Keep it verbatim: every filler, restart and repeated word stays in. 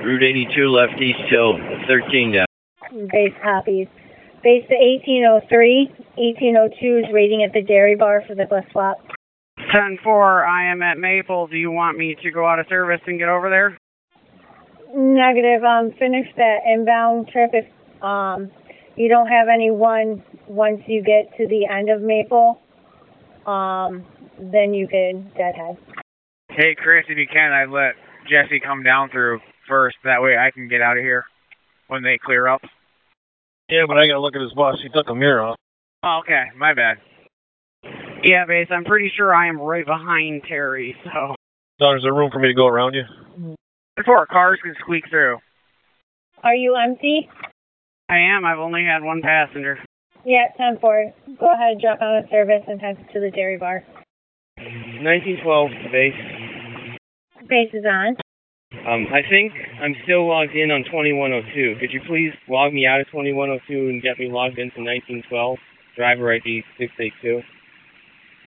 Route eighty-two left east till thirteen down. Base copies. Base to eighteen oh three. eighteen oh two is waiting at the dairy bar for the bus swap. ten four, I am at Maple. Do you want me to go out of service and get over there? Negative. Um, finish that inbound trip. If um, you don't have anyone once you get to the end of Maple, um, then you can deadhead. Hey, Chris, if you can, I'd let Jesse come down through first. That way I can get out of here when they clear up. Yeah, but I gotta look at his bus. He took a mirror off. Oh, okay. My bad. Yeah, Base, I'm pretty sure I am right behind Terry, so... So is there room for me to go around you? Four cars can squeak through. Are you empty? I am. I've only had one passenger. Yeah, ten four. Go ahead, drop out of service and head to the dairy bar. nineteen twelve, base. Base is on. Um, I think I'm still logged in on twenty-one oh two. Could you please log me out of twenty-one oh two and get me logged into nineteen twelve? Driver I D six eight two.